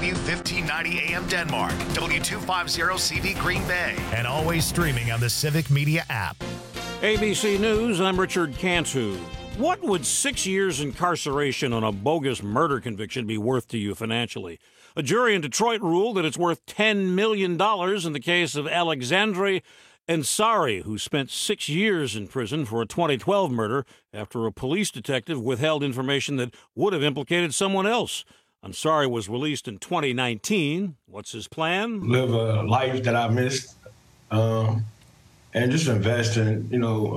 W1590 AM Denmark, W250CV Green Bay, and always streaming on the Civic Media app. ABC News, I'm Richard Cantu. What would 6 years incarceration on a bogus murder conviction be worth to you financially? A jury in Detroit ruled that it's worth $10 million in the case of Alexandre Ansari, who spent 6 years in prison for a 2012 murder after a police detective withheld information that would have implicated someone else. Ansari was released in 2019. What's his plan? Live a life that I missed, and just invest in,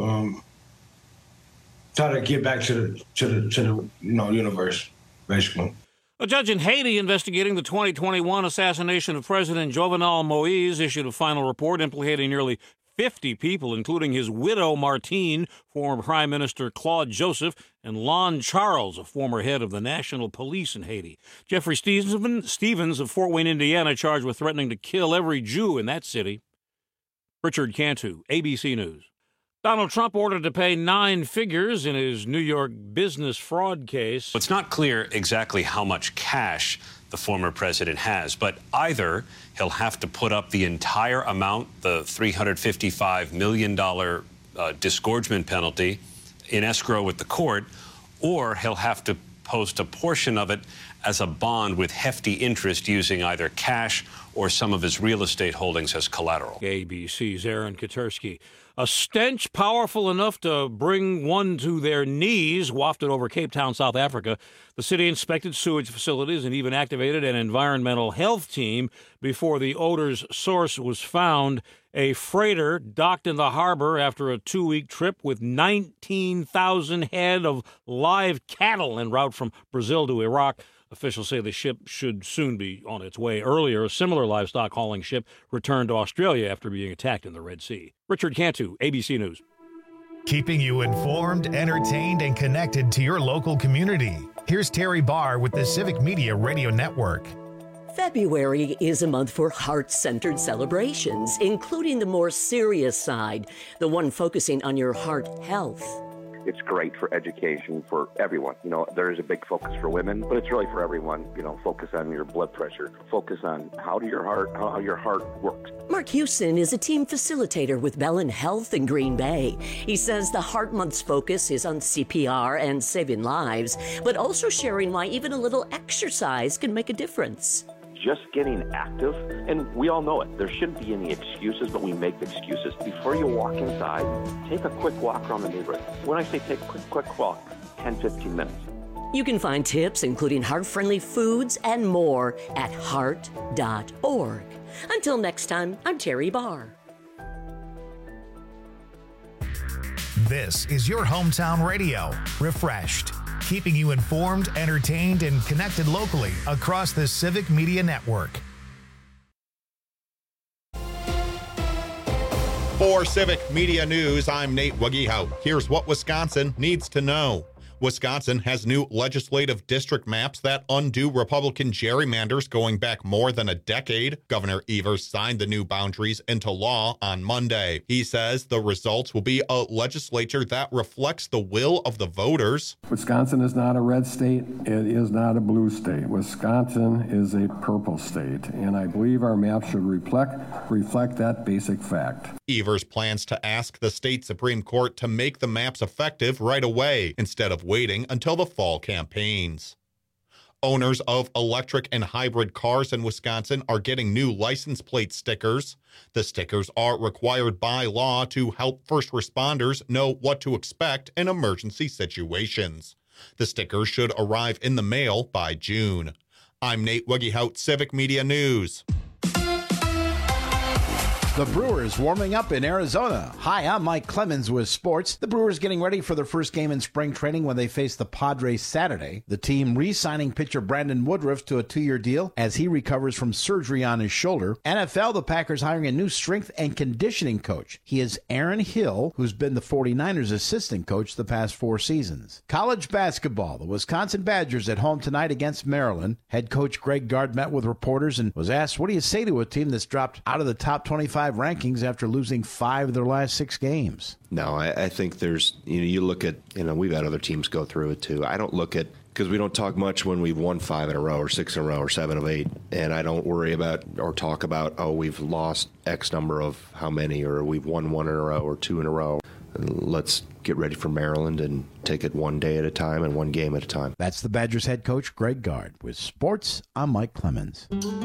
try to get back to the universe, basically. A judge in Haiti investigating the 2021 assassination of President Jovenel Moïse issued a final report implicating nearly 50 people, including his widow, Martine, former Prime Minister Claude Joseph, and Lon Charles, a former head of the National Police in Haiti. Jeffrey Stevens of Fort Wayne, Indiana, charged with threatening to kill every Jew in that city. Richard Cantu, ABC News. Donald Trump ordered to pay 9 figures in his New York business fraud case. It's not clear exactly how much cash the former president has, but either he'll have to put up the entire amount, the $355 million disgorgement penalty, in escrow with the court, or he'll have to post a portion of it as a bond with hefty interest using either cash or some of his real estate holdings as collateral. ABC's Aaron Katersky. A stench powerful enough to bring one to their knees wafted over Cape Town, South Africa. The city inspected sewage facilities and even activated an environmental health team before the odor's source was found. A freighter docked in the harbor after a 2-week trip with 19,000 head of live cattle en route from Brazil to Iraq. Officials say the ship should soon be on its way. Earlier, a similar livestock hauling ship returned to Australia after being attacked in the Red Sea. Richard Cantu, ABC News. Keeping you informed, entertained, and connected to your local community. Here's Terry Barr with the Civic Media Radio Network. February is a month for heart-centered celebrations, including the more serious side, the one focusing on your heart health. It's great for education for everyone. There is a big focus for women, but it's really for everyone. Focus on your blood pressure. Focus on how your heart works. Mark Houston is a team facilitator with Bellin Health in Green Bay. He says the Heart Month's focus is on CPR and saving lives, but also sharing why even a little exercise can make a difference. Just getting active, and we all know it. There shouldn't be any excuses, but we make excuses. Before you walk inside, take a quick walk around the neighborhood. When I say take a quick walk, 10, 15 minutes. You can find tips, including heart-friendly foods and more, at heart.org. Until next time, I'm Terry Barr. This is your hometown radio, Refreshed. Keeping you informed, entertained, and connected locally across the Civic Media Network. For Civic Media News, I'm Nate Wagihout. Here's what Wisconsin needs to know. Wisconsin has new legislative district maps that undo Republican gerrymanders going back more than a decade. Governor Evers signed the new boundaries into law on Monday. He says the results will be a legislature that reflects the will of the voters. Wisconsin is not a red state. It is not a blue state. Wisconsin is a purple state, and I believe our map should reflect that basic fact. Evers plans to ask the state Supreme Court to make the maps effective right away instead of waiting until the fall campaigns. Owners of electric and hybrid cars in Wisconsin are getting new license plate stickers. The stickers are required by law to help first responders know what to expect in emergency situations. The stickers should arrive in the mail by June. I'm Nate Wagihout, Civic Media News. The Brewers warming up in Arizona. Hi, I'm Mike Clemens with sports. The Brewers getting ready for their first game in spring training when they face the Padres Saturday. The team re-signing pitcher Brandon Woodruff to a 2-year deal as he recovers from surgery on his shoulder. NFL, the Packers hiring a new strength and conditioning coach. He is Aaron Hill, who's been the 49ers assistant coach the past 4 seasons. College basketball, the Wisconsin Badgers at home tonight against Maryland. Head coach Greg Gard met with reporters and was asked, what do you say to a team that's dropped out of the top 25 rankings after losing 5 of their last 6 games? No, I think there's, you look at, we've had other teams go through it too. I don't look at because we don't talk much when we've won 5 in a row or 6 in a row or 7 of 8. And I don't worry about or talk about, oh, we've lost X number of how many, or we've won 1 in a row or 2 in a row. Let's get ready for Maryland and take it one day at a time and one game at a time. That's the Badgers head coach, Greg Gard. With sports, I'm Mike Clemens.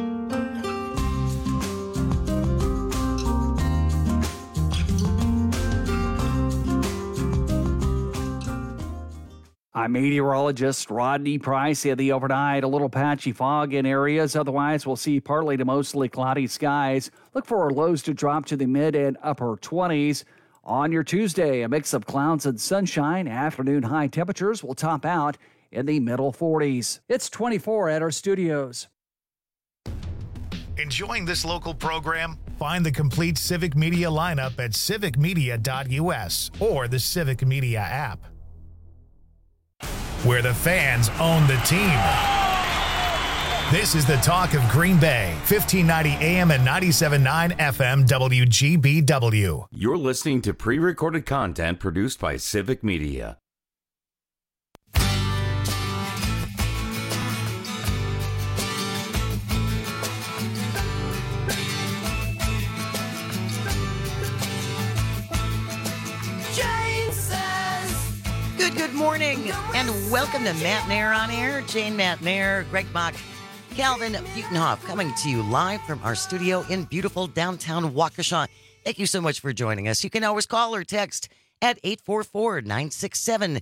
I'm meteorologist Rodney Price. In the overnight, a little patchy fog in areas. Otherwise, we'll see partly to mostly cloudy skies. Look for our lows to drop to the mid and upper 20s. On your Tuesday, a mix of clouds and sunshine. Afternoon high temperatures will top out in the middle 40s. It's 24 at our studios. Enjoying this local program? Find the complete Civic Media lineup at civicmedia.us or the Civic Media app, where the fans own the team. This is the talk of Green Bay, 1590 AM and 97.9 FM WGBW. You're listening to pre-recorded content produced by Civic Media. Good morning, and welcome to Matt Nair on Air. Jane Matt Nair, Greg Mock, Calvin Butenhoff, coming to you live from our studio in beautiful downtown Waukesha. Thank you so much for joining us. You can always call or text at 844-967-2789,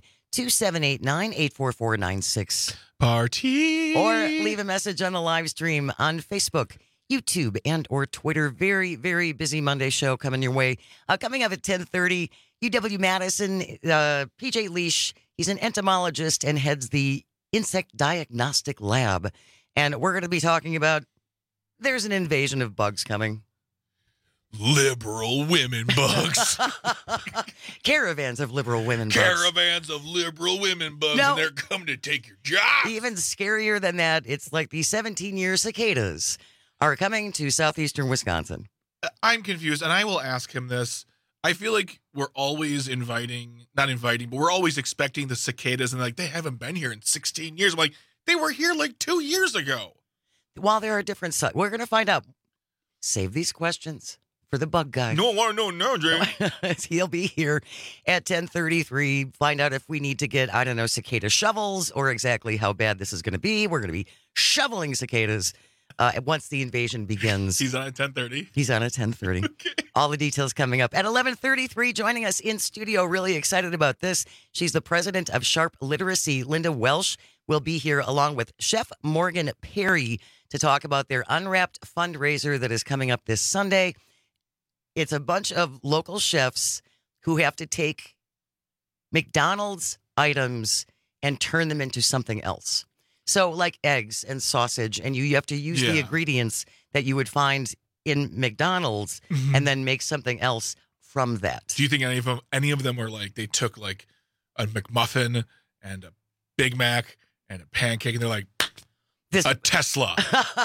844-96. Party! Or leave a message on the live stream on Facebook, YouTube, and or Twitter. Very, very busy Monday show coming your way. Coming up at 10:30, UW-Madison, PJ Leash. He's an entomologist and heads the Insect Diagnostic Lab. And we're going to be talking about there's an invasion of bugs coming. Liberal women bugs. Caravans of liberal women bugs. Caravans of liberal women bugs, and they're coming to take your job. Even scarier than that, it's like the 17-year cicadas are coming to southeastern Wisconsin. I'm confused, and I will ask him this. I feel like we're always not inviting, but we're always expecting the cicadas, and like, they haven't been here in 16 years. I'm like, they were here like 2 years ago. While there are different sites, we're going to find out. Save these questions for the bug guy. No, I want to know now, Jay. He'll be here at 10:33. Find out if we need to get, I don't know, cicada shovels or exactly how bad this is going to be. We're going to be shoveling cicadas once the invasion begins. He's on at 10:30. He's on at 10:30. Okay. All the details coming up. At 11:33, joining us in studio, really excited about this. She's the president of Sharp Literacy. Linda Welsh will be here along with Chef Morgan Perry to talk about their Unwrapped fundraiser that is coming up this Sunday. It's a bunch of local chefs who have to take McDonald's items and turn them into something else. So like eggs and sausage, and you have to use the ingredients that you would find in McDonald's and then make something else from that. Do you think any of them were like, they took like a McMuffin and a Big Mac and a pancake, and they're like, a Tesla.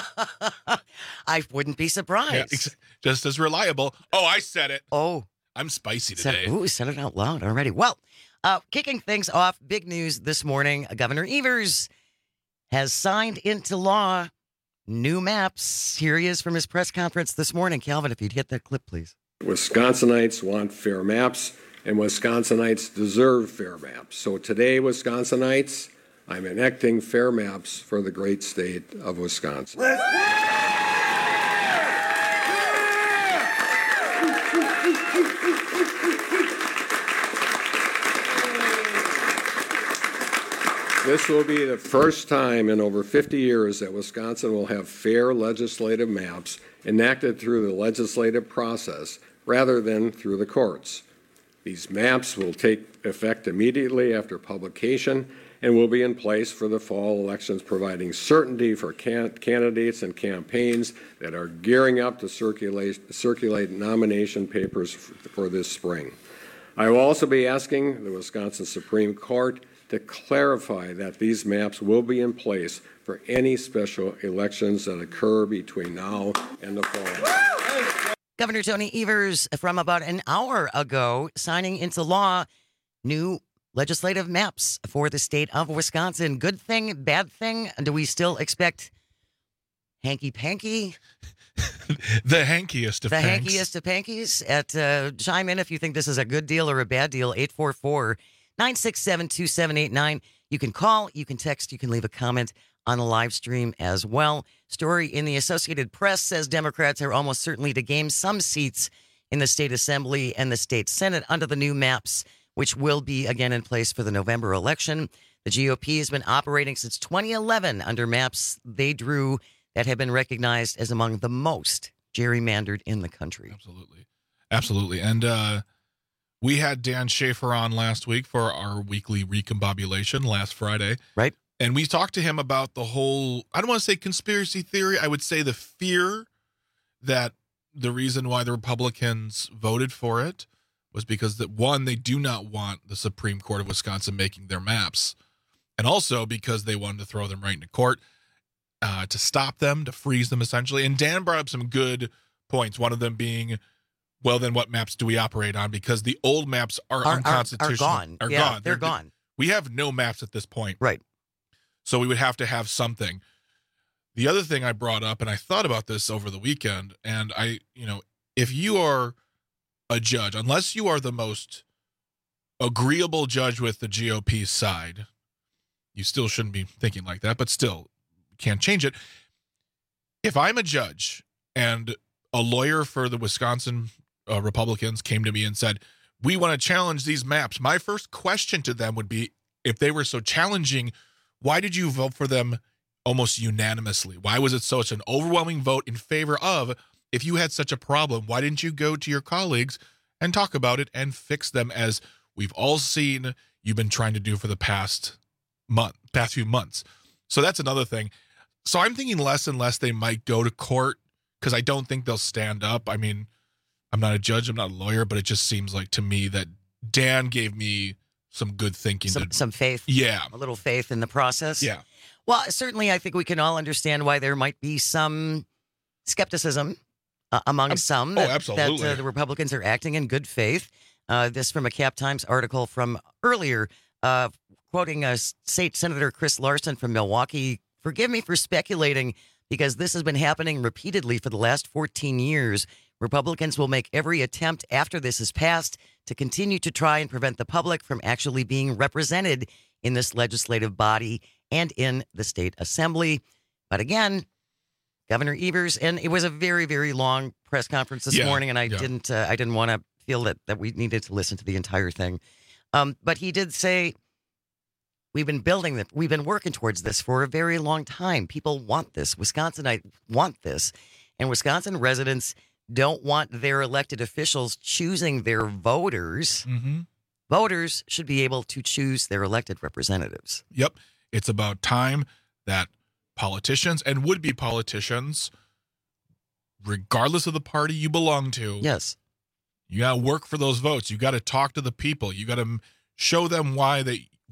I wouldn't be surprised. Yeah, just as reliable. Oh, I said it. Oh. I'm spicy today. Said it out loud already. Well, kicking things off, big news this morning. Governor Evers has signed into law new maps. Here he is from his press conference this morning. Calvin, if you'd hit that clip, please. Wisconsinites want fair maps, and Wisconsinites deserve fair maps. So today, Wisconsinites, I'm enacting fair maps for the great state of Wisconsin. This will be the first time in over 50 years that Wisconsin will have fair legislative maps enacted through the legislative process rather than through the courts. These maps will take effect immediately after publication and will be in place for the fall elections, providing certainty for candidates and campaigns that are gearing up to circulate nomination papers for this spring. I will also be asking the Wisconsin Supreme Court to clarify that these maps will be in place for any special elections that occur between now and the fall. Governor Tony Evers, from about an hour ago, signing into law new legislative maps for the state of Wisconsin. Good thing, bad thing? Do we still expect hanky-panky? The hankiest of hankies. The hankiest of pankies. Chime in if you think this is a good deal or a bad deal. 844-967-2789. You can call, you can text, you can leave a comment on the live stream as well. Story in the Associated Press says Democrats are almost certainly to gain some seats in the state assembly and the state senate under the new maps, which will be again in place for the November election. The GOP has been operating since 2011 under maps they drew that have been recognized as among the most gerrymandered in the country. Absolutely. And we had Dan Schaefer on last week for our weekly recombobulation last Friday. Right. And we talked to him about the whole, I don't want to say conspiracy theory, I would say the fear that the reason why the Republicans voted for it was because, that one, they do not want the Supreme Court of Wisconsin making their maps, and also because they wanted to throw them right into court to stop them, to freeze them, essentially. And Dan brought up some good points, one of them being, well, then what maps do we operate on? Because the old maps are unconstitutional. Are gone. They're gone. We have no maps at this point. Right. So we would have to have something. The other thing I brought up, and I thought about this over the weekend, and if you are a judge, unless you are the most agreeable judge with the GOP side, you still shouldn't be thinking like that, but still can't change it. If I'm a judge and a lawyer for the Wisconsin Republicans came to me and said, we want to challenge these maps, my first question to them would be, if they were so challenging, why did you vote for them almost unanimously? Why was it such an overwhelming vote in favor of? If you had such a problem, why didn't you go to your colleagues and talk about it and fix them, as we've all seen you've been trying to do for the past few months? So that's another thing. So I'm thinking less and less they might go to court, because I don't think they'll stand up. I mean, I'm not a judge, I'm not a lawyer, but it just seems like to me that Dan gave me some good thinking. Some faith. Yeah. A little faith in the process. Yeah. Well, certainly I think we can all understand why there might be some skepticism among some that the Republicans are acting in good faith. This from a Cap Times article from earlier, quoting State Senator Chris Larson from Milwaukee. Forgive me for speculating, because this has been happening repeatedly for the last 14 years. Republicans will make every attempt after this is passed to continue to try and prevent the public from actually being represented in this legislative body and in the state assembly. But again, Governor Evers, and it was a very, very long press conference this morning, and I didn't want to feel that we needed to listen to the entire thing. But he did say, we've been working towards this for a very long time. People want this. Wisconsinites want this. And Wisconsin residents don't want their elected officials choosing their voters. Mm-hmm. Voters should be able to choose their elected representatives. Yep. It's about time that politicians and would-be politicians, regardless of the party you belong to, yes, you got to work for those votes. You got to talk to the people. You got to show them why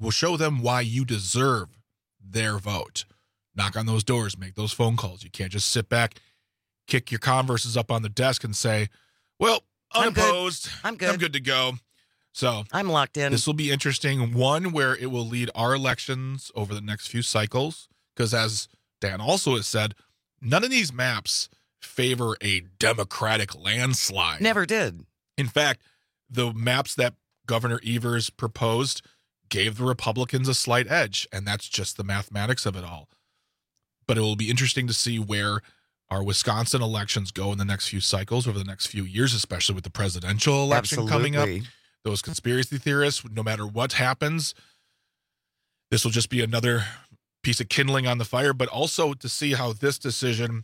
you deserve their vote. Knock on those doors, make those phone calls. You can't just sit back, kick your Converses up on the desk and say, well, unopposed. I'm good. I'm good to go. So I'm locked in. This will be interesting. One, where it will lead our elections over the next few cycles, because as Dan also has said, none of these maps favor a Democratic landslide. Never did. In fact, the maps that Governor Evers proposed gave the Republicans a slight edge, and that's just the mathematics of it all. But it will be interesting to see where our Wisconsin elections go in the next few cycles, over the next few years, especially with the presidential election coming up. Those conspiracy theorists, no matter what happens, this will just be another piece of kindling on the fire, but also to see how this decision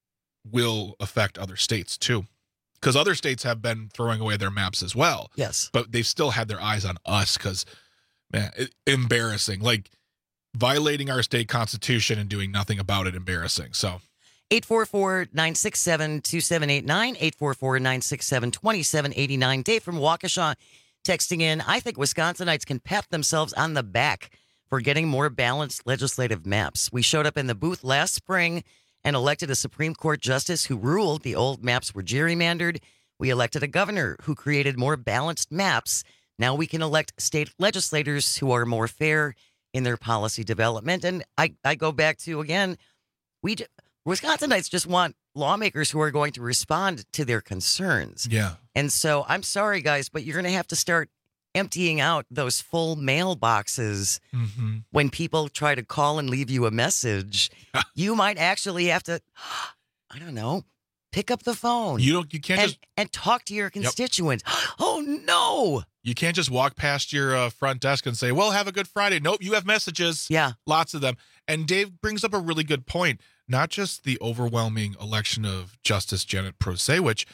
will affect other states too. Because other states have been throwing away their maps as well. Yes. But they've still had their eyes on us because, man, embarrassing. Like, violating our state constitution and doing nothing about it, embarrassing. So 844-967-2789, 844-967-2789. Dave from Waukesha texting in, I think Wisconsinites can pat themselves on the back for getting more balanced legislative maps. We showed up in the booth last spring and elected a Supreme Court justice who ruled the old maps were gerrymandered. We elected a governor who created more balanced maps Now we can elect state legislators who are more fair in their policy development. And I go back to, again, Wisconsinites just want lawmakers who are going to respond to their concerns. Yeah. And so I'm sorry, guys, but you're going to have to start emptying out those full mailboxes when people try to call and leave you a message. You might actually have to, I don't know, pick up the phone. You can't and talk to your constituents. Oh no! You can't just walk past your front desk and say, "Well, have a good Friday." Nope, you have messages. Yeah, lots of them. And Dave brings up a really good point. Not just the overwhelming election of Justice Janet Prosewicz,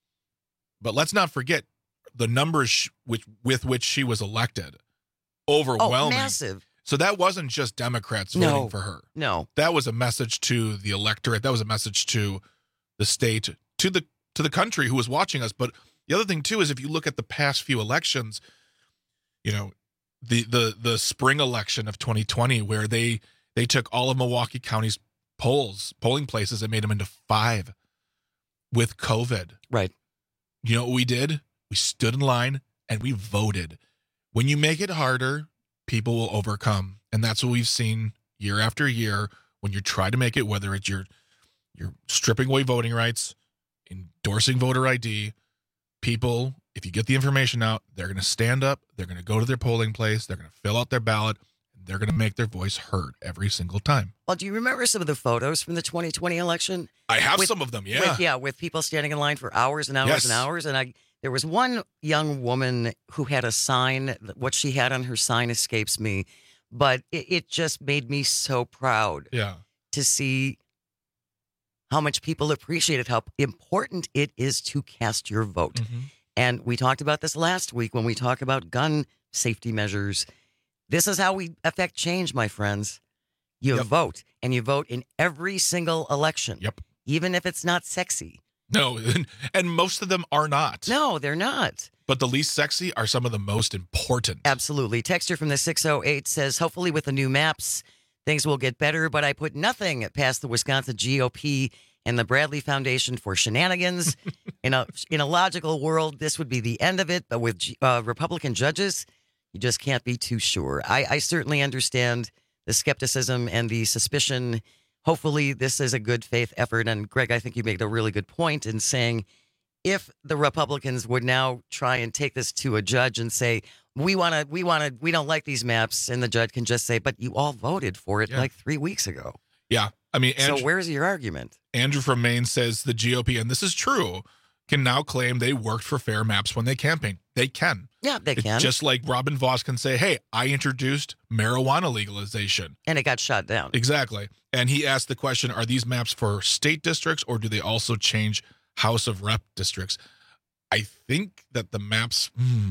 but let's not forget the numbers with which she was elected. Overwhelming. Oh, massive. So that wasn't just Democrats voting for her. No. That was a message to the electorate. That was a message to the state, to the country who was watching us. But the other thing too is if you look at the past few elections, you know, the spring election of 2020 where they took all of Milwaukee County's polling places and made them into 5 with COVID. Right. You know what we did? We stood in line and we voted. When you make it harder, people will overcome. And that's what we've seen year after year when you try to make it, whether it's you're stripping away voting rights, endorsing voter ID, people, if you get the information out, they're going to stand up, they're going to go to their polling place, they're going to fill out their ballot, and they're going to make their voice heard every single time. Well, do you remember some of the photos from the 2020 election? I have some of them, yeah. With people standing in line for hours and hours and hours. And there was one young woman who had a sign. What she had on her sign escapes me, but it just made me so proud to see how much people appreciated how important it is to cast your vote. And we talked about this last week when we talked about gun safety measures. This is how we affect change, my friends. You vote, and you vote in every single election. Yep. Even if it's not sexy. No, and most of them are not. No, they're not. But the least sexy are some of the most important. Absolutely. Texture from the 608 says, hopefully with the new maps, things will get better, but I put nothing past the Wisconsin GOP and the Bradley Foundation for shenanigans. In a logical world, this would be the end of it, but with Republican judges, you just can't be too sure. I certainly understand the skepticism and the suspicion. Hopefully this is a good faith effort. And Greg, I think you made a really good point in saying if the Republicans would now try and take this to a judge and say, we don't like these maps, and the judge can just say, but you all voted for it like 3 weeks ago. Yeah. I mean, so where's your argument? Andrew from Maine says the GOP, and this is true, can now claim they worked for fair maps when they campaigned. They can. Yeah, they can. Just like Robin Vos can say, hey, I introduced marijuana legalization. And it got shot down. Exactly. And he asked the question, are these maps for state districts or do they also change House of Rep districts? I think that the maps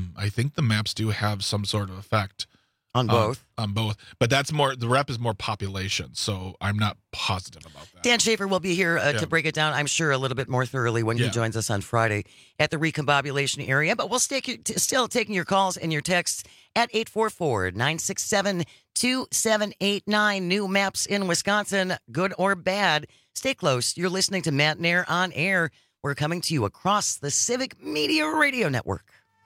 do have some sort of effect. On both? On both. But that's more, the rep is more population, so I'm not positive about that. Dan Schaefer will be here to break it down, I'm sure, a little bit more thoroughly when he joins us on Friday at the recombobulation area. But we'll still taking your calls and your texts at 844-967-2789. New maps in Wisconsin, good or bad. Stay close. You're listening to Matt Nair on Air. We're coming to you across the Civic Media Radio Network.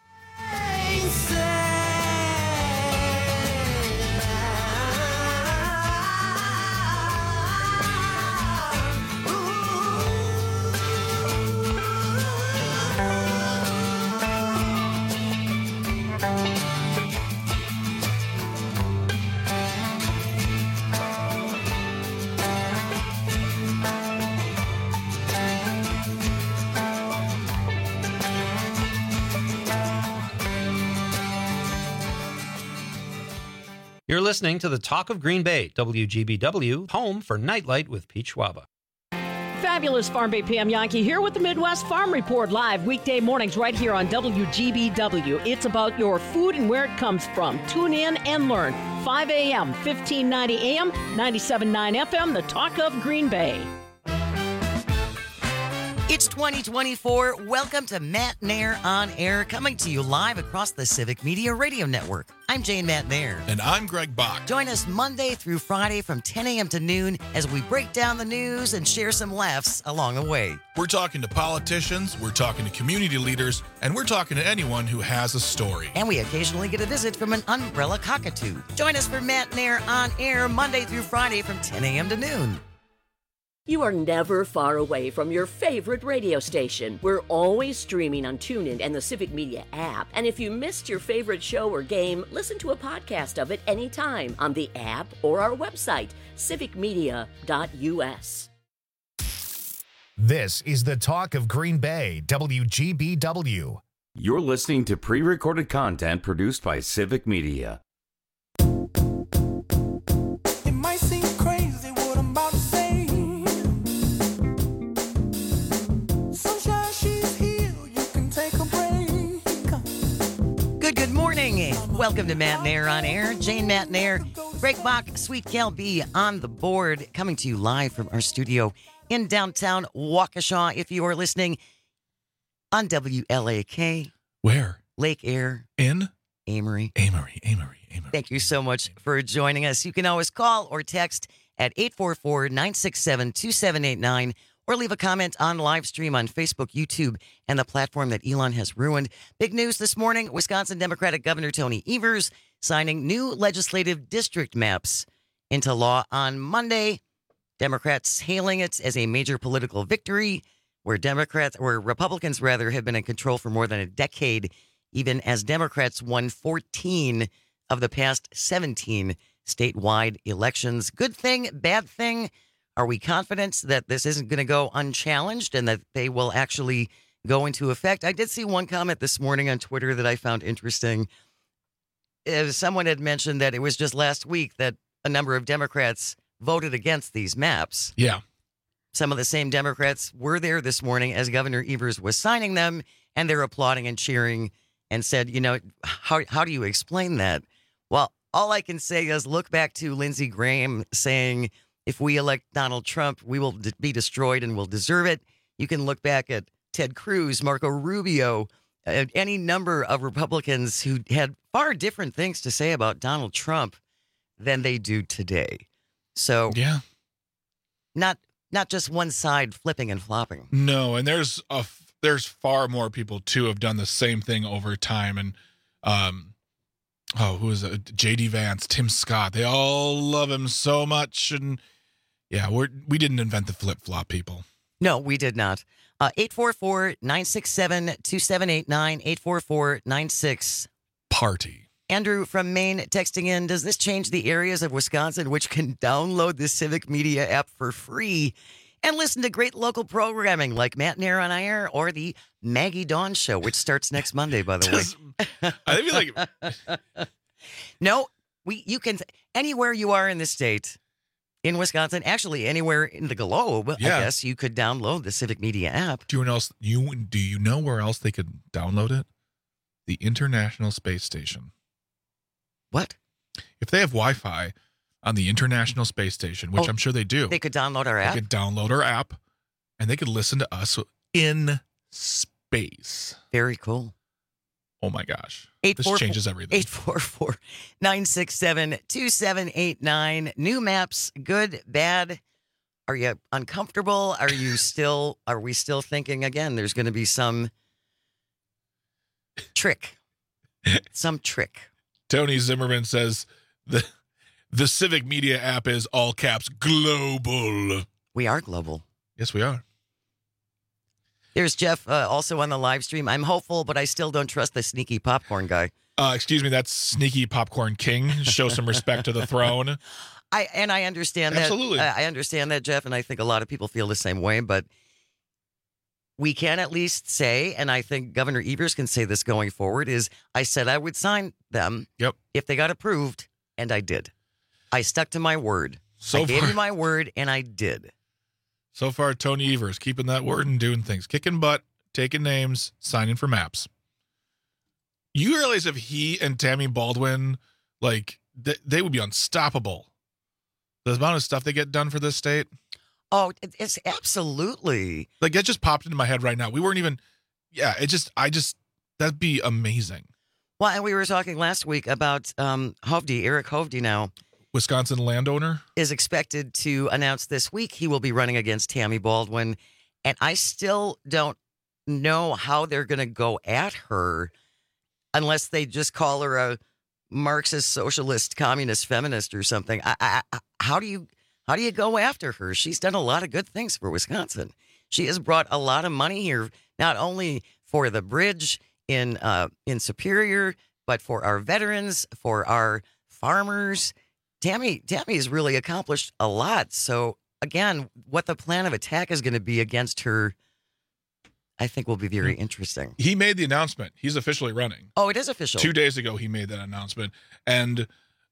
You're listening to the Talk of Green Bay, WGBW, home for Nightlight with Pete Schwaba. Fabulous Farm Bay Pam Yankee here with the Midwest Farm Report live weekday mornings right here on WGBW. It's about your food and where it comes from. Tune in and learn. 5 a.m., 1590 a.m., 97.9 FM, the Talk of Green Bay. It's 2024. Welcome to Matt Nair on Air, coming to you live across the Civic Media Radio Network. I'm Jane Matt Nair. And I'm Greg Bach. Join us Monday through Friday from 10 a.m. to noon as we break down the news and share some laughs along the way. We're talking to politicians, we're talking to community leaders, and we're talking to anyone who has a story. And we occasionally get a visit from an umbrella cockatoo. Join us for Matt Nair on Air Monday through Friday from 10 a.m. to noon. You are never far away from your favorite radio station. We're always streaming on TuneIn and the Civic Media app. And if you missed your favorite show or game, listen to a podcast of it anytime on the app or our website, civicmedia.us. This is the Talk of Green Bay, WGBW. You're listening to pre-recorded content produced by Civic Media. It might seem crazy what I'm about to say. Sunshine, she's here. You can take a break. Good morning. Welcome to Matt Nair on Air. Jane Matt Nair, Greg Bach, Sweet Gal B on the board, coming to you live from our studio in downtown Waukesha. If you are listening on WLAK. Where? Lake Air. In? Amory. Amory. Thank you so much for joining us. You can always call or text at 844-967-2789 or leave a comment on live stream on Facebook, YouTube, and the platform that Elon has ruined. Big news this morning, Wisconsin Democratic Governor Tony Evers signing new legislative district maps into law on Monday. Democrats hailing it as a major political victory where Republicans have been in control for more than a decade, even as Democrats won 14 of the past 17 statewide elections. Good thing, bad thing? Are we confident that this isn't going to go unchallenged and that they will actually go into effect? I did see one comment this morning on Twitter that I found interesting. Someone had mentioned that it was just last week that a number of Democrats voted against these maps. Yeah. Some of the same Democrats were there this morning as Governor Evers was signing them, and they're applauding and cheering and said, how do you explain that? Well, all I can say is look back to Lindsey Graham saying, if we elect Donald Trump, we will be destroyed and will deserve it. You can look back at Ted Cruz, Marco Rubio, any number of Republicans who had far different things to say about Donald Trump than they do today. So, yeah, not just one side flipping and flopping. No, and there's far more people too have done the same thing over time. And who is it? J.D. Vance, Tim Scott, they all love him so much. And yeah, we didn't invent the flip flop, people. No, we did not. 844-967-2789, 844-96 Party. Andrew from Maine texting in, does this change the areas of Wisconsin which can download the Civic Media app for free and listen to great local programming like Matt Nair on Air or the Maggie Dawn Show, which starts next Monday, by the way? I feel like no, you can anywhere you are in the state, in Wisconsin, actually anywhere in the globe. Yeah. I guess you could download the Civic Media app. Do you know where else they could download it? The International Space Station. What? If they have Wi-Fi on the International Space Station, which I'm sure they do, they could download our app. They could download our app, and they could listen to us in space. Very cool. Oh my gosh. This changes everything. 844-967-2789. New maps, good, bad. Are you uncomfortable? Are we still thinking again there's going to be some trick? Some trick. Tony Zimmerman says the Civic Media app is all caps global. We are global. Yes, we are. There's Jeff also on the live stream. I'm hopeful, but I still don't trust the sneaky popcorn guy. Excuse me, that's Sneaky Popcorn King. Show some respect to the throne. I understand that. Absolutely. I understand that, Jeff, and I think a lot of people feel the same way, but we can at least say, and I think Governor Evers can say this going forward, is I said I would sign them if they got approved, and I did. I stuck to my word. I gave you my word, and I did. So far, Tony Evers keeping that word and doing things. Kicking butt, taking names, signing for maps. You realize if he and Tammy Baldwin, they would be unstoppable. The amount of stuff they get done for this state. Oh, it's absolutely. Like, that just popped into my head right now. We weren't even, that'd be amazing. Well, and we were talking last week about Hovde, Eric Hovde now. Wisconsin landowner. Is expected to announce this week he will be running against Tammy Baldwin. And I still don't know how they're going to go at her unless they just call her a Marxist, socialist, communist, feminist or something. How do you go after her? She's done a lot of good things for Wisconsin. She has brought a lot of money here, not only for the bridge in Superior, but for our veterans, for our farmers. Tammy has really accomplished a lot. So again, what the plan of attack is going to be against her, I think will be very interesting. He made the announcement. He's officially running. Oh, it is official. 2 days ago, he made that announcement. And,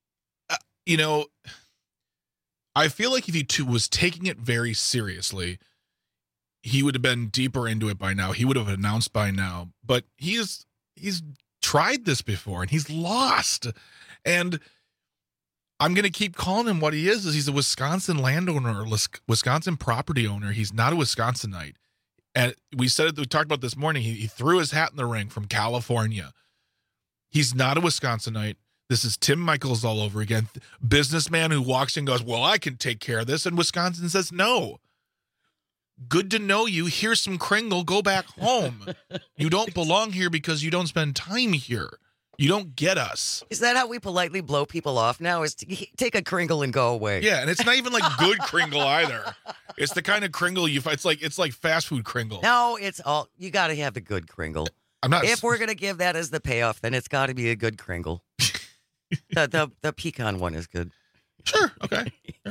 I feel like if he was taking it very seriously, he would have been deeper into it by now. He would have announced by now. But he's tried this before, and he's lost. And I'm going to keep calling him what he is he's a Wisconsin landowner or Wisconsin property owner. He's not a Wisconsinite. And we talked about this morning. He threw his hat in the ring from California. He's not a Wisconsinite. This is Tim Michaels all over again. Businessman who walks in and goes, well, I can take care of this. And Wisconsin says, no. Good to know you. Here's some Kringle. Go back home. You don't belong here because you don't spend time here. You don't get us. Is that how we politely blow people off now? Is to take a Kringle and go away? Yeah, and it's not even like good Kringle either. It's the kind of Kringle it's like fast food Kringle. No, it's all you got to have the good Kringle. I'm not. If we're gonna give that as the payoff, then it's got to be a good Kringle. the pecan one is good. Sure. Okay.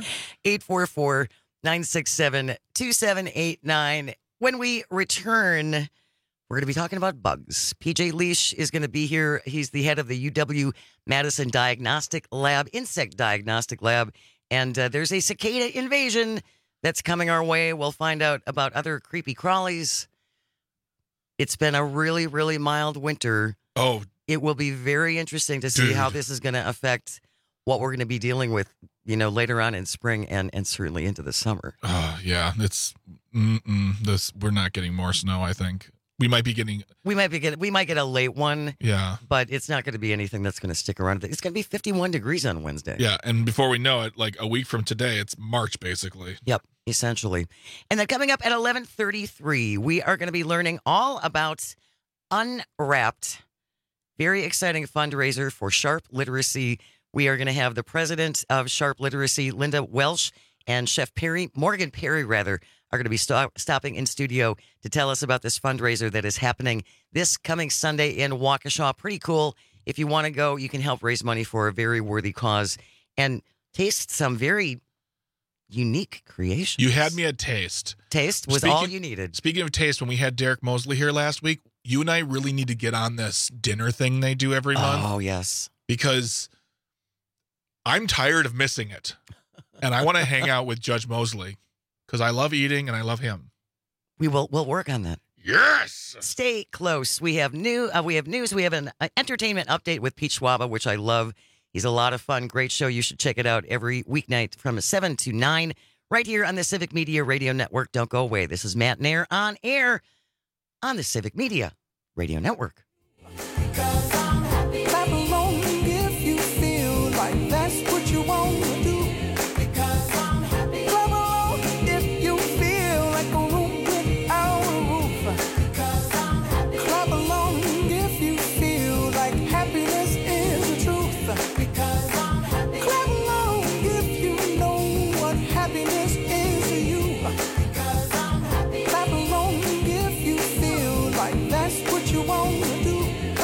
844-967-2789. When we return, we're going to be talking about bugs. PJ Leash is going to be here. He's the head of the UW-Madison Diagnostic Lab, Insect Diagnostic Lab. And there's a cicada invasion that's coming our way. We'll find out about other creepy crawlies. It's been a really, really mild winter. Oh, it will be very interesting to see how this is going to affect what we're going to be dealing with, later on in spring and certainly into the summer. Yeah, it's we're not getting more snow, I think. We might get a late one. Yeah. But it's not going to be anything that's going to stick around. It's going to be 51 degrees on Wednesday. Yeah, and before we know it, like a week from today, it's March basically. Yep, essentially. And then coming up at 11:33, we are going to be learning all about Unwrapped. Very exciting fundraiser for Sharp Literacy. We are going to have the president of Sharp Literacy, Linda Welsh, and Chef Morgan Perry, are going to be stopping in studio to tell us about this fundraiser that is happening this coming Sunday in Waukesha. Pretty cool. If you want to go, you can help raise money for a very worthy cause and taste some very unique creations. You had me at taste. Taste was all you needed. Speaking of taste, when we had Derek Mosley here last week, you and I really need to get on this dinner thing they do every month. Oh, yes. Because I'm tired of missing it. And I want to hang out with Judge Mosley because I love eating and I love him. We'll work on that. Yes. Stay close. We have news. We have an entertainment update with Pete Schwaba, which I love. He's a lot of fun. Great show. You should check it out every weeknight from 7 to 9 right here on the Civic Media Radio Network. Don't go away. This is Matt Nair on air on the Civic Media Radio Network. Clap along if you feel like that's what you want to do. Because I'm happy. Clap along if you feel like a room without a roof. Because I'm happy. Clap along if you feel like happiness is the truth. Because I'm happy. Clap along if you know what happiness is to you. Because I'm happy. Clap along if you feel like that's what you want to do.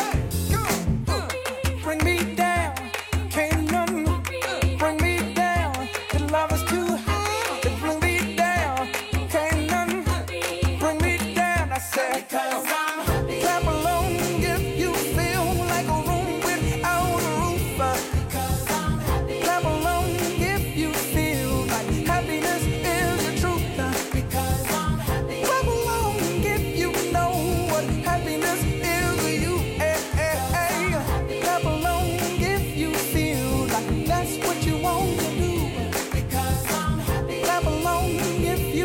Bring me down, can't none bring me down. The love is too high to bring me down. Can't none bring me down. I said, because I'm happy. Clap along if you feel like a room without a roof. Because I'm happy. Clap along if you feel like happiness is the truth. Because I'm happy. Clap along if you know what happiness is to you. Clap along if you feel like that's what you want to do. Because I'm happy. Clap along if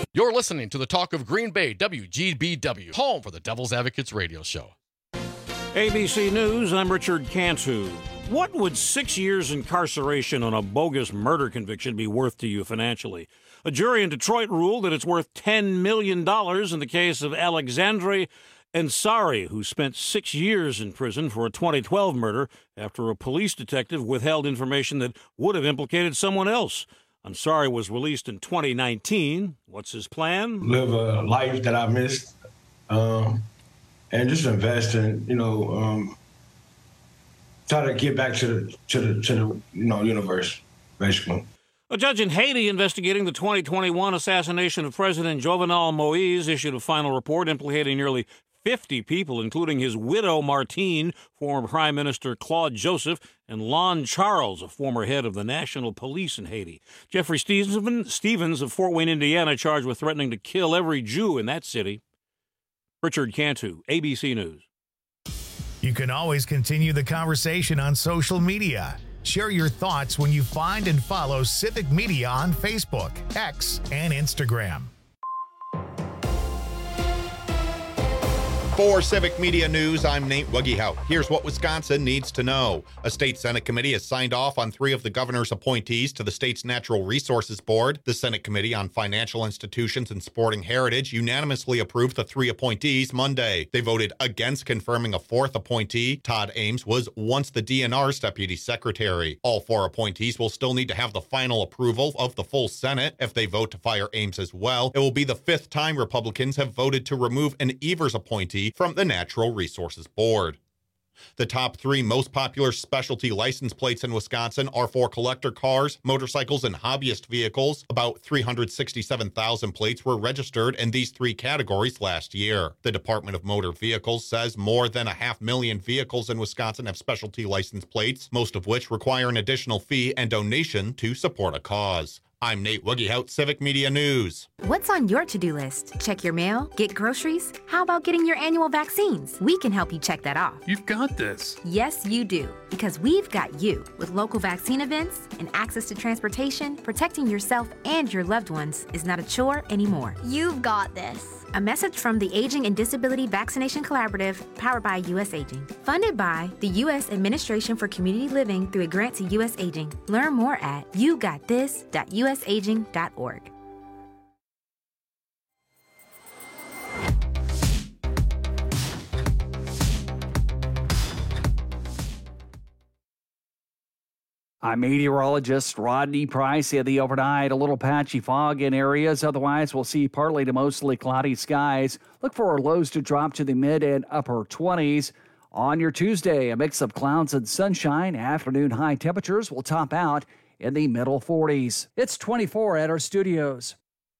You're listening to the Talk of Green Bay, WGBW, home for the Devil's Advocates radio show. ABC News, I'm Richard Cantu. What would 6 years incarceration on a bogus murder conviction be worth to you financially? A jury in Detroit ruled that it's worth $10 million in the case of Alexandre Ansari, who spent 6 years in prison for a 2012 murder after a police detective withheld information that would have implicated someone else. Ansari was released in 2019. What's his plan? Live a life that I missed, and just invest in, try to get back to the universe, basically. A judge in Haiti investigating the 2021 assassination of President Jovenel Moïse issued a final report implicating nearly 50 people, including his widow, Martine, former Prime Minister Claude Joseph, and Lon Charles, a former head of the National Police in Haiti. Jeffrey Stevens of Fort Wayne, Indiana, charged with threatening to kill every Jew in that city. Richard Cantu, ABC News. You can always continue the conversation on social media. Share your thoughts when you find and follow Civic Media on Facebook, X, and Instagram. For Civic Media News, I'm Nate Wuggehout. Here's what Wisconsin needs to know. A state Senate committee has signed off on 3 of the governor's appointees to the state's Natural Resources Board. The Senate Committee on Financial Institutions and Sporting Heritage unanimously approved the 3 appointees Monday. They voted against confirming a 4th appointee. Todd Ames was once the DNR's deputy secretary. All 4 appointees will still need to have the final approval of the full Senate. If they vote to fire Ames as well, it will be the 5th time Republicans have voted to remove an Evers appointee from the Natural Resources Board. The top 3 most popular specialty license plates in Wisconsin are for collector cars, motorcycles, and hobbyist vehicles. About 367,000 plates were registered in these 3 categories last year. The Department of Motor Vehicles says more than 500,000 vehicles in Wisconsin have specialty license plates, most of which require an additional fee and donation to support a cause. I'm Nate Wuggehout, Civic Media News. What's on your to-do list? Check your mail? Get groceries? How about getting your annual vaccines? We can help you check that off. You've got this. Yes, you do. Because we've got you. With local vaccine events and access to transportation, protecting yourself and your loved ones is not a chore anymore. You've got this. A message from the Aging and Disability Vaccination Collaborative, powered by U.S. Aging. Funded by the U.S. Administration for Community Living through a grant to U.S. Aging. Learn more at yougotthis.usaging.org. I'm meteorologist Rodney Price. In the overnight, a little patchy fog in areas. Otherwise, we'll see partly to mostly cloudy skies. Look for our lows to drop to the mid and upper 20s. On your Tuesday, a mix of clouds and sunshine. Afternoon high temperatures will top out in the middle 40s. It's 24 at our studios.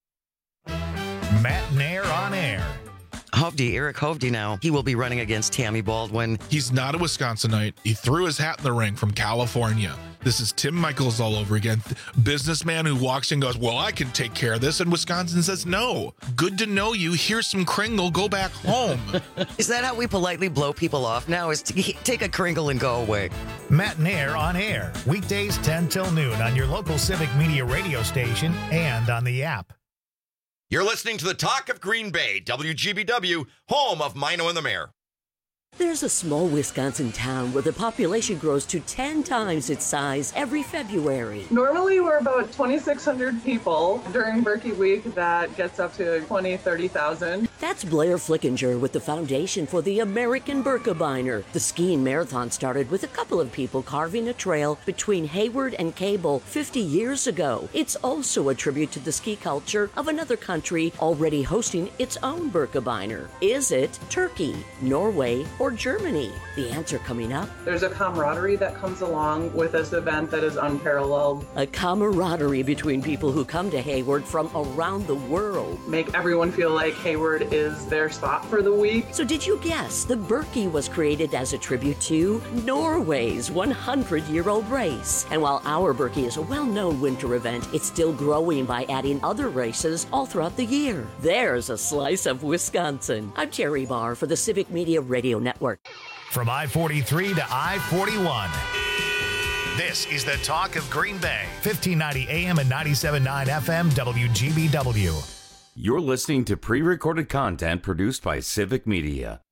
Matt Nair on air. Eric Hovde now. He will be running against Tammy Baldwin. He's not a Wisconsinite. He threw his hat in the ring from California. This is Tim Michaels all over again. Businessman who walks in and goes, well, I can take care of this. And Wisconsin says, no. Good to know you. Here's some Kringle. Go back home. Is that how we politely blow people off now? Is to take a Kringle and go away? Matt Nair on air. Weekdays 10 till noon on your local Civic Media radio station and on the app. You're listening to the Talk of Green Bay, WGBW, home of Mino and the Mayor. There's a small Wisconsin town where the population grows to 10 times its size every February. Normally we're about 2,600 people. During Berkey Week, that gets up to 30,000. That's Blair Flickinger with the Foundation for the American Birkebeiner. The skiing marathon started with a couple of people carving a trail between Hayward and Cable 50 years ago. It's also a tribute to the ski culture of another country already hosting its own Birkebeiner. Is it Turkey, Norway, or Germany? The answer coming up. There's a camaraderie that comes along with this event that is unparalleled. A camaraderie between people who come to Hayward from around the world. Make everyone feel like Hayward is their spot for the week. So did you guess the Berkey was created as a tribute to Norway's 100-year-old race? And while our Berkey is a well-known winter event, it's still growing by adding other races all throughout the year. There's a slice of Wisconsin. I'm Terry Barr for the Civic Media Radio Network. From I-43 to I-41. This is the Talk of Green Bay, 1590 AM and 97.9 FM WGBW. You're listening to pre-recorded content produced by Civic Media.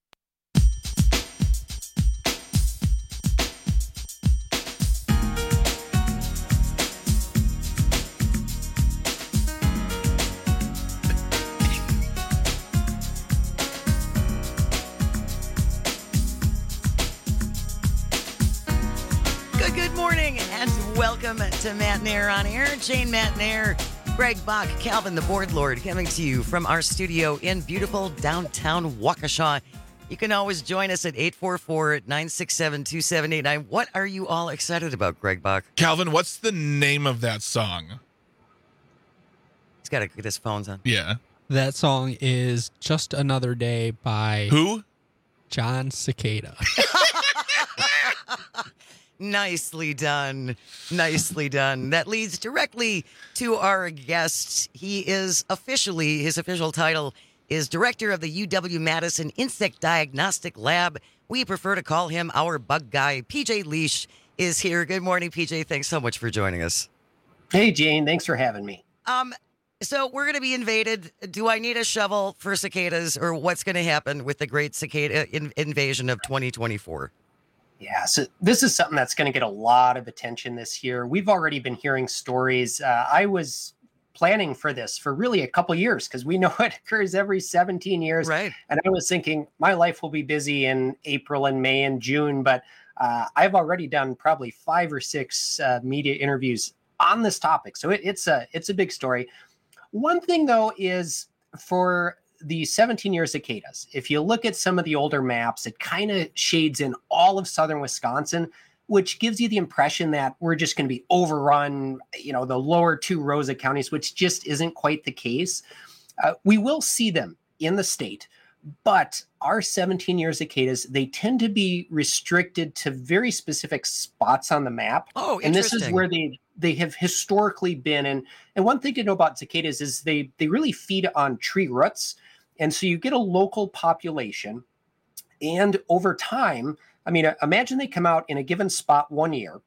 Good morning and welcome to Matt Nair on Air. Jane Matt Nair, Greg Bach, Calvin the Board Lord, coming to you from our studio in beautiful downtown Waukesha. You can always join us at 844-967-2789. What are you all excited about, Greg Bach? Calvin, what's the name of that song? He's got to get his phones on. Yeah. That song is Just Another Day by... Who? John Cicada. Nicely done. Nicely done. That leads directly to our guest. He is officially, his official title is Director of the UW-Madison Insect Diagnostic Lab. We prefer to call him our bug guy. PJ Leash is here. Good morning, PJ. Thanks so much for joining us. Hey, Jane. Thanks for having me. So we're going to be invaded. Do I need a shovel for cicadas, or what's going to happen with the great cicada invasion of 2024? Yeah, so this is something that's going to get a lot of attention this year. We've already been hearing stories. I was planning for this for really a couple years because we know it occurs every 17 years. Right. And I was thinking my life will be busy in April and May and June, but I've already done probably 5 or 6 media interviews on this topic. So it's a big story. One thing, though, is for the 17-year cicadas, if you look at some of the older maps, it kind of shades in all of southern Wisconsin, which gives you the impression that we're just going to be overrun, the lower 2 Rosa counties, which just isn't quite the case. We will see them in the state, but our 17-year cicadas, they tend to be restricted to very specific spots on the map. Oh, and this is where they have historically been. And one thing to know about cicadas is they really feed on tree roots. And so you get a local population. And over time, imagine they come out in a given spot one year,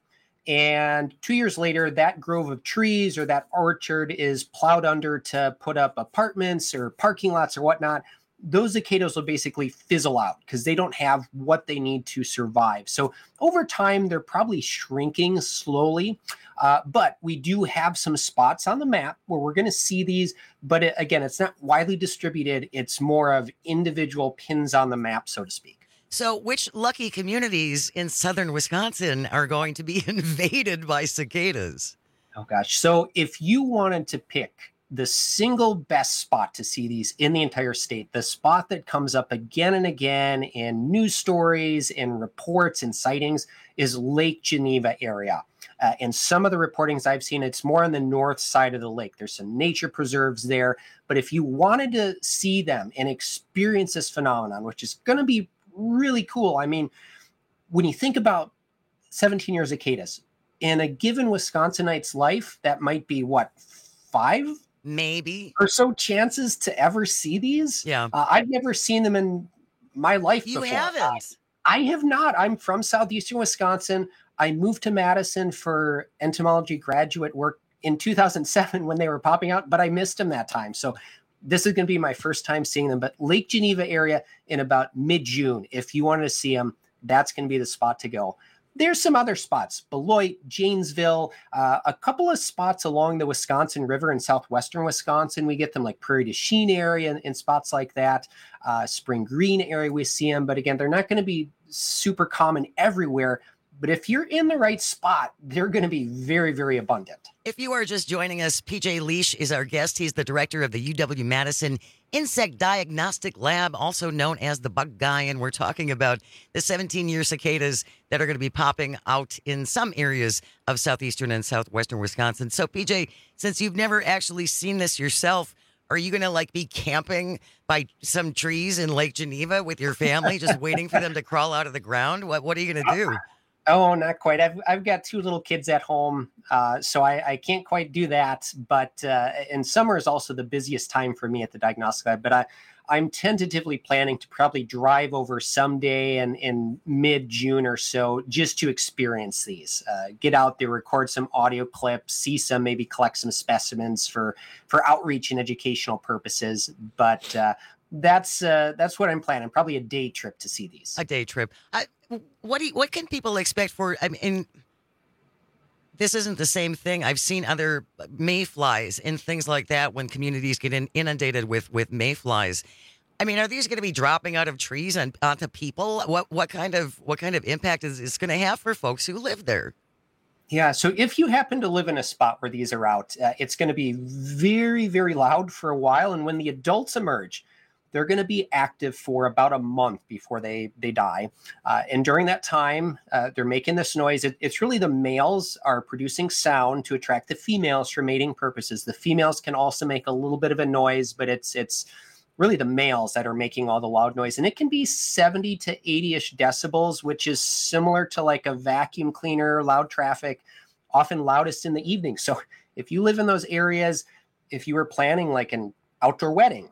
and 2 years later, that grove of trees or that orchard is plowed under to put up apartments or parking lots or whatnot. Those cicadas will basically fizzle out because they don't have what they need to survive. So over time, they're probably shrinking slowly. But we do have some spots on the map where we're going to see these. But again, it's not widely distributed. It's more of individual pins on the map, so to speak. So which lucky communities in southern Wisconsin are going to be invaded by cicadas? Oh, gosh. So if you wanted to pick the single best spot to see these in the entire state, the spot that comes up again and again in news stories and reports and sightings, is Lake Geneva area. And some of the reportings I've seen, it's more on the north side of the lake. There's some nature preserves there. But if you wanted to see them and experience this phenomenon, which is going to be really cool. When you think about 17-year cicadas, in a given Wisconsinite's life, that might be 5? Maybe. Or so chances to ever see these. Yeah. I've never seen them in my life before. You haven't? I have not. I'm from southeastern Wisconsin. I moved to Madison for entomology graduate work in 2007 when they were popping out, but I missed them that time. So this is going to be my first time seeing them. But Lake Geneva area in about mid-June, if you wanted to see them, that's going to be the spot to go. There's some other spots, Beloit, Janesville, a couple of spots along the Wisconsin River in southwestern Wisconsin. We get them like Prairie du Chien area and spots like that. Spring Green area, we see them. But again, they're not going to be super common everywhere. But if you're in the right spot, they're going to be very, very abundant. If you are just joining us, PJ Leash is our guest. He's the director of the UW-Madison Insect Diagnostic Lab, also known as the Bug Guy. And we're talking about the 17-year cicadas that are going to be popping out in some areas of southeastern and southwestern Wisconsin. So, PJ, since you've never actually seen this yourself, are you going to be camping by some trees in Lake Geneva with your family, just waiting for them to crawl out of the ground? What are you going to do? Oh, not quite. I've got 2 little kids at home, so I can't quite do that. But and summer is also the busiest time for me at the diagnostic lab. But I'm tentatively planning to probably drive over someday in mid-June or so just to experience these. Get out there, record some audio clips, see some, maybe collect some specimens for outreach and educational purposes. But that's what I'm planning. Probably a day trip to see these. A day trip. What can people expect for? I mean, this isn't the same thing. I've seen other mayflies and things like that when communities get inundated with mayflies. I mean, are these going to be dropping out of trees and onto people? What kind of impact is this going to have for folks who live there? Yeah, so if you happen to live in a spot where these are out, it's going to be very, very loud for a while. And when the adults emerge, they're going to be active for about a month before they die. And during that time, they're making this noise. It's really the males are producing sound to attract the females for mating purposes. The females can also make a little bit of a noise, but it's really the males that are making all the loud noise. And it can be 70 to 80-ish decibels, which is similar to like a vacuum cleaner, loud traffic, often loudest in the evening. So if you live in those areas, if you were planning like an outdoor wedding,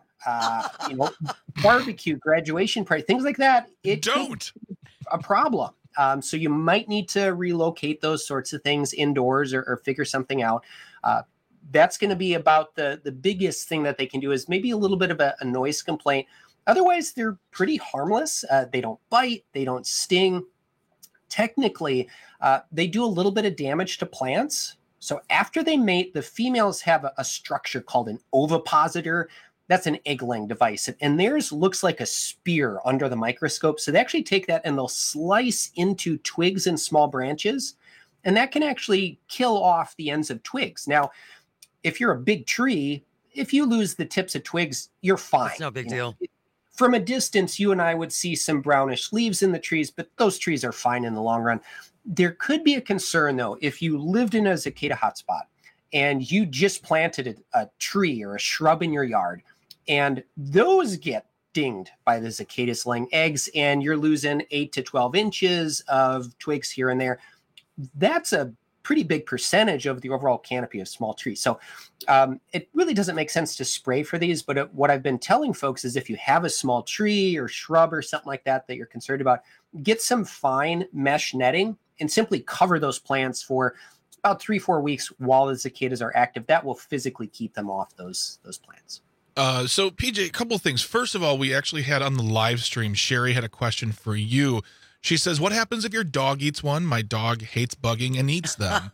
barbecue, graduation party, things like that, it don't a problem. So you might need to relocate those sorts of things indoors or figure something out. That's going to be about the biggest thing that they can do is maybe a little bit of a noise complaint. Otherwise, they're pretty harmless. They don't bite. They don't sting. Technically, they do a little bit of damage to plants. So after they mate, the females have a structure called an ovipositor. That's an egg-laying device. And theirs looks like a spear under the microscope. So they actually take that and they'll slice into twigs and small branches. And that can actually kill off the ends of twigs. Now, if you're a big tree, if you lose the tips of twigs, you're fine. It's no big deal. From a distance, you and I would see some brownish leaves in the trees, but those trees are fine in the long run. There could be a concern, though, if you lived in a cicada hotspot and you just planted a tree or a shrub in your yard, and those get dinged by the cicadas laying eggs, and you're losing 8 to 12 inches of twigs here and there. That's a pretty big percentage of the overall canopy of small trees. So it really doesn't make sense to spray for these. But what I've been telling folks is if you have a small tree or shrub or something like that you're concerned about, get some fine mesh netting and simply cover those plants for about 3-4 weeks while the cicadas are active. That will physically keep them off those plants. So PJ, a couple of things. First of all, we actually had on the live stream, Sherry had a question for you. She says, what happens if your dog eats one? My dog hates bugging and eats them.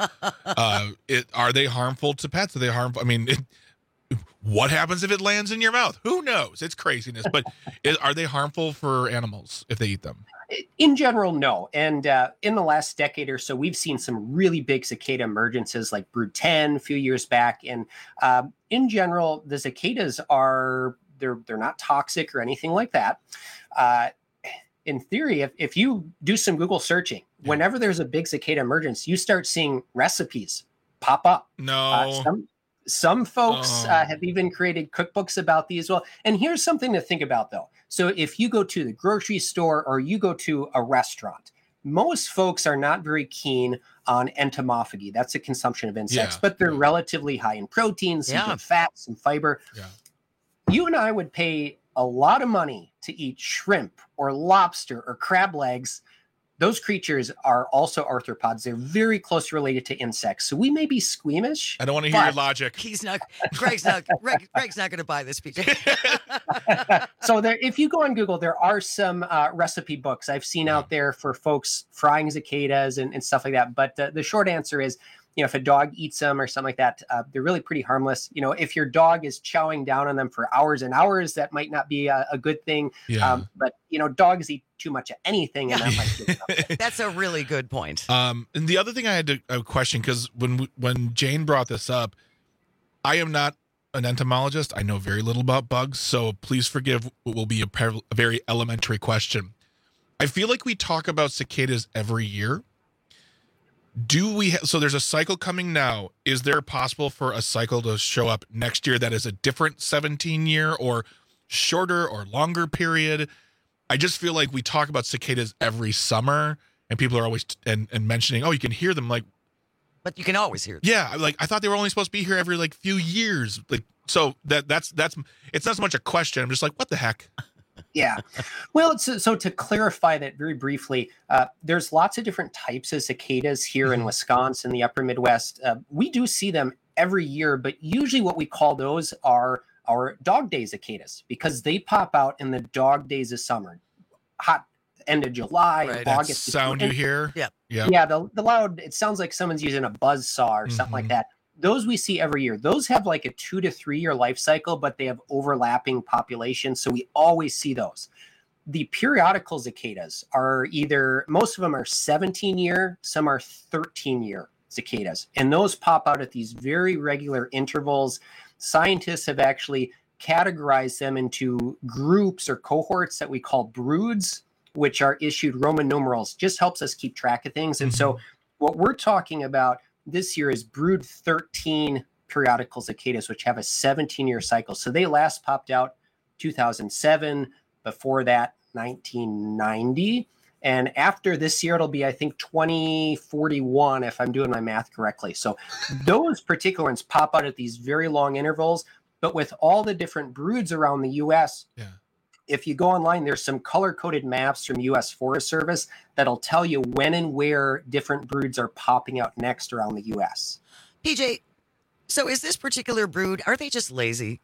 Are they harmful to pets? Are they harmful? I mean, what happens if it lands in your mouth? Who knows? It's craziness. But are they harmful for animals if they eat them? In general, no. And in the last decade or so, we've seen some really big cicada emergences like Brood 10 a few years back. And in general, the cicadas they're not toxic or anything like that. In theory, if you do some Google searching, whenever there's a big cicada emergence, you start seeing recipes pop up. No. Some folks have even created cookbooks about these as well. And here's something to think about, though. So if you go to the grocery store or you go to a restaurant, most folks are not very keen on entomophagy. That's a consumption of insects, but they're relatively high in proteins, some good fats, and fiber. Yeah. You and I would pay a lot of money to eat shrimp or lobster or crab legs. Those creatures are also arthropods. They're very closely related to insects. So we may be squeamish. I don't want to hear your logic. Greg's not going to buy this, PJ. So if you go on Google, there are some recipe books I've seen out there for folks frying cicadas and stuff like that. But the short answer is, if a dog eats them or something like that, they're really pretty harmless. If your dog is chowing down on them for hours and hours, that might not be a good thing. Yeah. But dogs eat too much of anything, and that might be enough. That's a really good point. And the other thing I had a question, because when Jane brought this up, I am not an entomologist. I know very little about bugs, so please forgive what will be a very elementary question. I feel like we talk about cicadas every year. So there's a cycle coming now. Is there possible for a cycle to show up next year that is a different 17-year or shorter or longer period? I just feel like we talk about cicadas every summer, and people are always and mentioning, oh, you can hear them. Like, but you can always hear them. Yeah, like I thought they were only supposed to be here every like few years. Like, so that's it's not so much a question. I'm just like, what the heck? Yeah. Well, so to clarify that very briefly, there's lots of different types of cicadas here in Wisconsin, the upper Midwest. We do see them every year, but usually what we call those are our dog day cicadas because they pop out in the dog days of summer, hot end of July, Right. August. That sound you hear? Yeah. Yeah, the loud, it sounds like someone's using a buzzsaw or something like that. Those we see every year. Those have like a 2 to 3 year life cycle, but they have overlapping populations. So we always see those. The periodical cicadas are most of them are 17 year, some are 13 year cicadas. And those pop out at these very regular intervals. Scientists have actually categorized them into groups or cohorts that we call broods, which are issued Roman numerals. Just helps us keep track of things. And so what we're talking about this year is brood 13 periodical cicadas, which have a 17-year cycle. So they last popped out 2007, before that 1990. And after this year, it'll be, I think, 2041, if I'm doing my math correctly. So those particular ones pop out at these very long intervals. But with all the different broods around the U.S., if you go online, there's some color-coded maps from U.S. Forest Service that'll tell you when and where different broods are popping out next around the U.S. PJ, so is this particular brood, are they just lazy?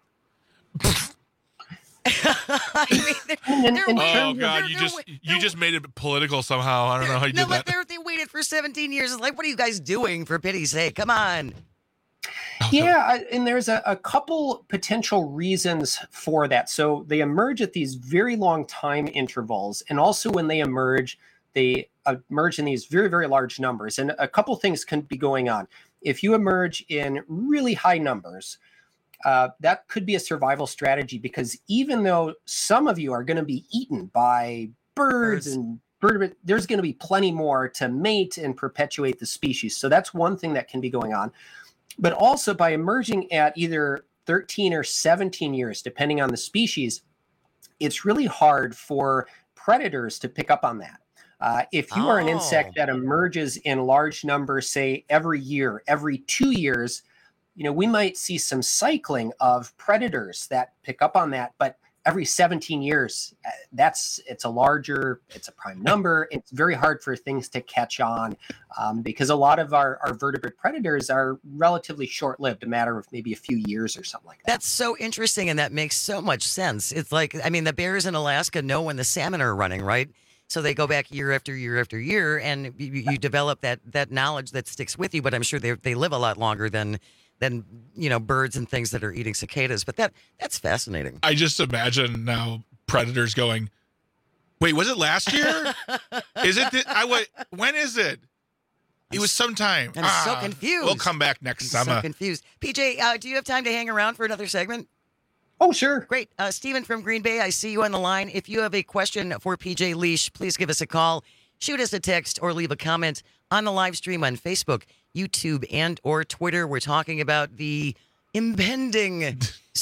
Oh God, you just made it political somehow. I don't know how you did that. They waited for 17 years. It's like, what are you guys doing, for pity's sake? Come on. Yeah, and there's a couple potential reasons for that. So they emerge at these very long time intervals, and also when they emerge in these very, very large numbers. And a couple things can be going on. If you emerge in really high numbers, that could be a survival strategy, because even though some of you are going to be eaten by birds and there's going to be plenty more to mate and perpetuate the species. So that's one thing that can be going on. But also by emerging at either 13 or 17 years, depending on the species, it's really hard for predators to pick up on that. If you are an insect that emerges in large numbers, say every year, every 2 years, we might see some cycling of predators that pick up on that. But every 17 years, it's a prime number. It's very hard for things to catch on because a lot of our vertebrate predators are relatively short-lived, a matter of maybe a few years or something like that. That's so interesting, and that makes so much sense. It's like, the bears in Alaska know when the salmon are running, right? So they go back year after year after year, and you develop that knowledge that sticks with you. But I'm sure they live a lot longer than birds and things that are eating cicadas. But that's fascinating. I just imagine now predators going, wait, was it last year? Is it? When is it? It was sometime. I'm so confused. We'll come back next summer. So confused. PJ, do you have time to hang around for another segment? Oh, sure. Great. Stephen from Green Bay, I see you on the line. If you have a question for PJ Leash, please give us a call, shoot us a text, or leave a comment on the live stream on Facebook, YouTube, and or Twitter. We're talking about the impending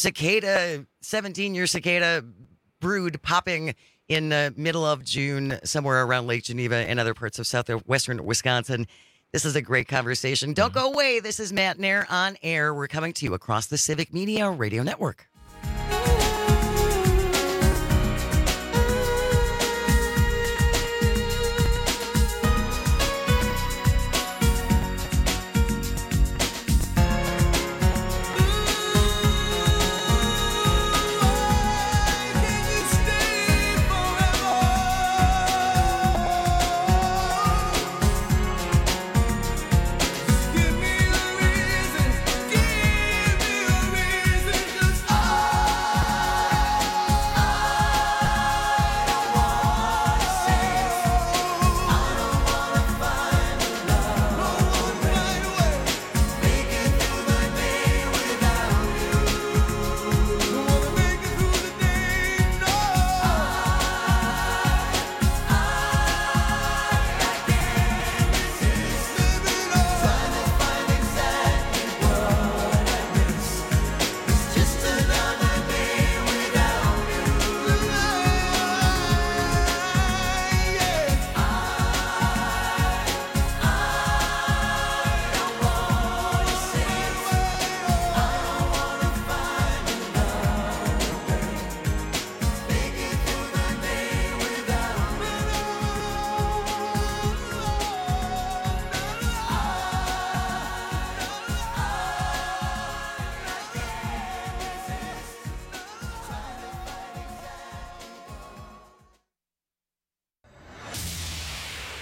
17-year cicada brood popping in the middle of June, somewhere around Lake Geneva and other parts of southwestern Wisconsin. This is a great conversation. Don't go away. This is Matt Nair on air. We're coming to you across the Civic Media Radio Network.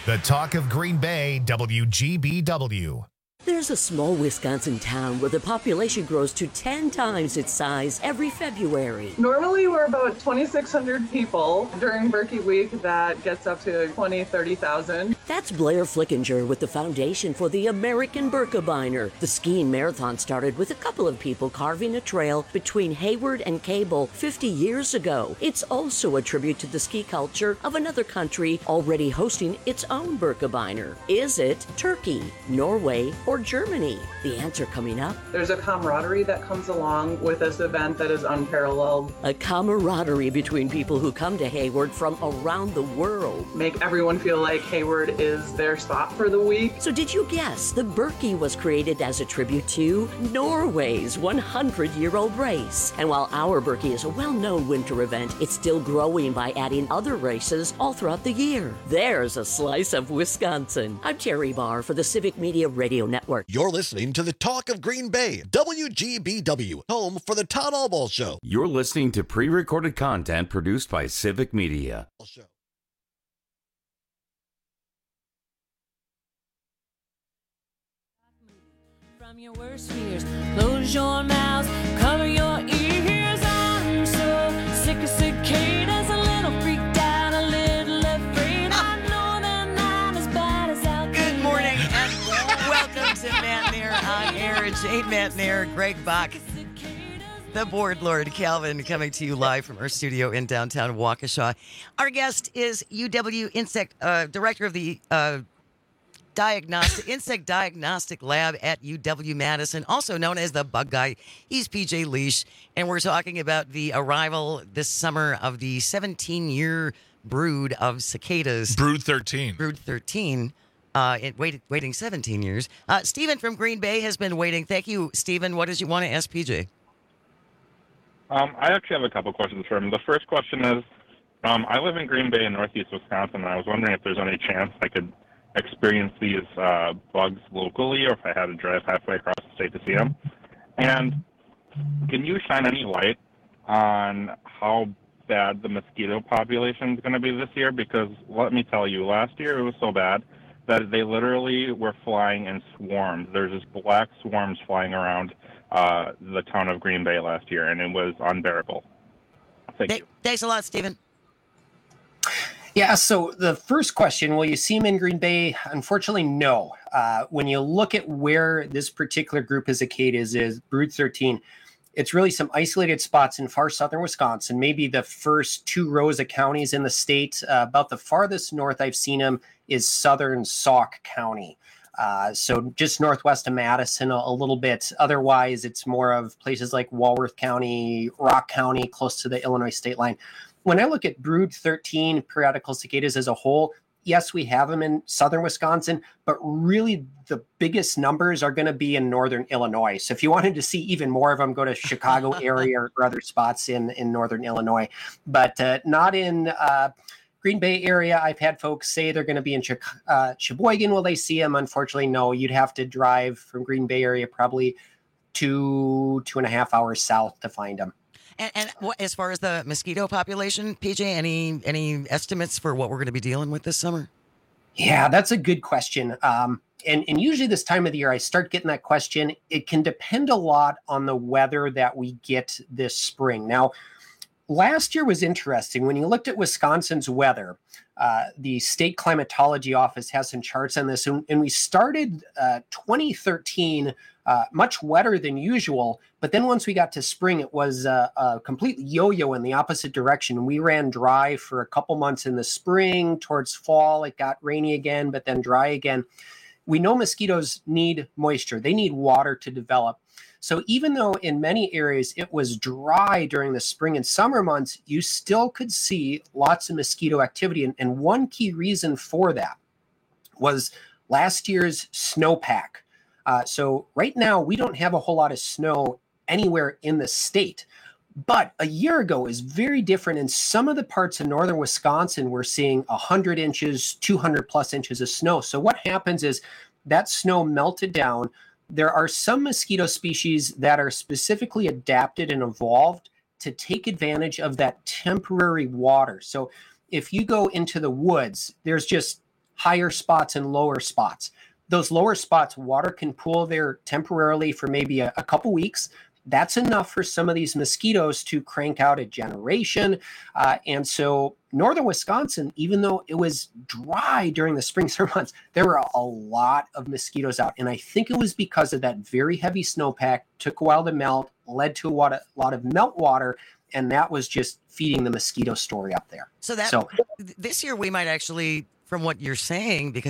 The Talk of Green Bay, WGBW. There's a small Wisconsin town where the population grows to 10 times its size every February. Normally, we're about 2,600 people. During Berkey Week, that gets up to 30,000. That's Blair Flickinger with the Foundation for the American Birkebeiner. The skiing marathon started with a couple of people carving a trail between Hayward and Cable 50 years ago. It's also a tribute to the ski culture of another country already hosting its own Birkebeiner. Is it Turkey, Norway, or Germany? The answer coming up. There's a camaraderie that comes along with this event that is unparalleled. A camaraderie between people who come to Hayward from around the world. Make everyone feel like Hayward is their spot for the week. So did you guess the Berkey was created as a tribute to Norway's 100-year-old race? And while our Berkey is a well-known winter event, it's still growing by adding other races all throughout the year. There's a slice of Wisconsin. I'm Terry Barr for the Civic Media Radio Network. You're listening to the Talk of Green Bay, WGBW, home for the Todd Albaugh Show. You're listening to pre-recorded content produced by Civic Media. From your worst fears, close your mouth, cover your ears. I'm so sick of cicadas, a little freaked out, a little afraid. I know they're not as bad as out there. Good morning and welcome to Matt Nair on Air. Jane Matt Nair, Greg Bach, the board lord Calvin, coming to you live from our studio in downtown Waukesha. Our guest is UW Insect Director of the Insect Diagnostic Lab at UW-Madison, also known as the Bug Guy. He's PJ Leash, and we're talking about the arrival this summer of the 17-year brood of cicadas. Brood 13. Brood 13. Waiting 17 years. Stephen from Green Bay has been waiting. Thank you, Stephen. What did you want to ask PJ? I actually have a couple questions for him. The first question is, I live in Green Bay in northeast Wisconsin, and I was wondering if there's any chance I could experience these bugs locally, or if I had to drive halfway across the state to see them. And can you shine any light on how bad the mosquito population is going to be this year? Because let me tell you, last year it was so bad that they literally were flying in swarms. There's just black swarms flying around the town of Green Bay last year, and it was unbearable. Thank you. Thanks a lot, Stephen. Yeah, so the first question, will you see them in Green Bay? Unfortunately, no. When you look at where this particular group of cicadas is, Brood 13, it's really some isolated spots in far southern Wisconsin, maybe the first 2 rows of counties in the state. About the farthest north I've seen them is southern Sauk County. So just northwest of Madison a little bit. Otherwise, it's more of places like Walworth County, Rock County, close to the Illinois state line. When I look at Brood 13 periodical cicadas as a whole, yes, we have them in southern Wisconsin, but really the biggest numbers are going to be in northern Illinois. So if you wanted to see even more of them, go to Chicago area or other spots in northern Illinois, but not in Green Bay area. I've had folks say they're going to be in Sheboygan. Will they see them? Unfortunately, no. You'd have to drive from Green Bay area probably 2.5 hours south to find them. And as far as the mosquito population, PJ, any estimates for what we're going to be dealing with this summer? Yeah, that's a good question. And usually this time of the year, I start getting that question. It can depend a lot on the weather that we get this spring. Now, last year was interesting. When you looked at Wisconsin's weather, the state climatology office has some charts on this, and we started 2013 much wetter than usual. But then once we got to spring, it was a complete yo-yo in the opposite direction. We ran dry for a couple months in the spring. Towards fall, it got rainy again, but then dry again. We know mosquitoes need moisture. They need water to develop. So even though in many areas it was dry during the spring and summer months, you still could see lots of mosquito activity. And one key reason for that was last year's snowpack. So right now, we don't have a whole lot of snow anywhere in the state. But a year ago is very different. In some of the parts of northern Wisconsin, we're seeing 100 inches, 200 plus inches of snow. So what happens is that snow melted down. There are some mosquito species that are specifically adapted and evolved to take advantage of that temporary water. So if you go into the woods, there's just higher spots and lower spots. Those lower spots, water can pool there temporarily for maybe a couple weeks. That's enough for some of these mosquitoes to crank out a generation. And so northern Wisconsin, even though it was dry during the spring summer months, there were a lot of mosquitoes out. And I think it was because of that very heavy snowpack, took a while to melt, led to a lot of meltwater, and that was just feeding the mosquito story up there. So this year we might actually, from what you're saying, because